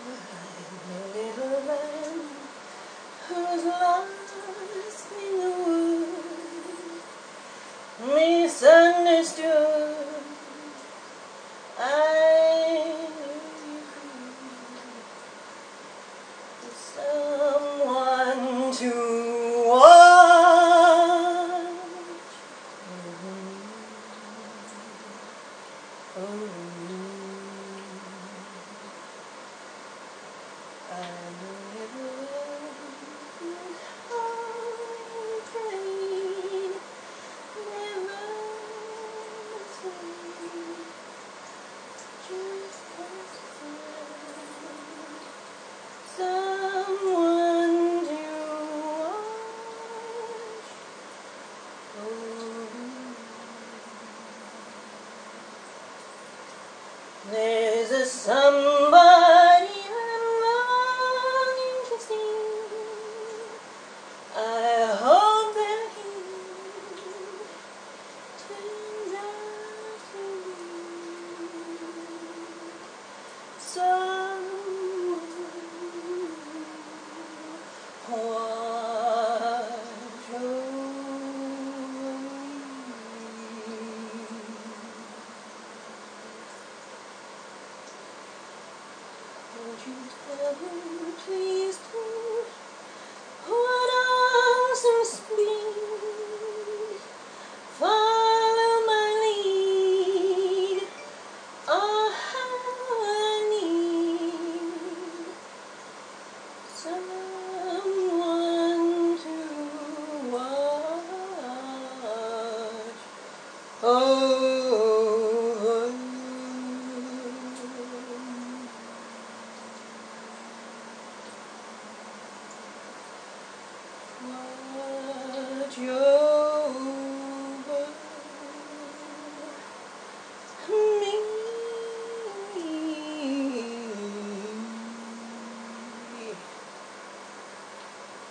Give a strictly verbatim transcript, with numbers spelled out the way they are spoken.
little lamb who's lost in the wood, misunderstood. I need someone to watch. Oh, I'm a little afraid, never sleep, just someone to watch over me. There's a somebody I'm longing to see. I hope that he turns out to be someone watch over me. Won't you tell him, please, too, what awesome speed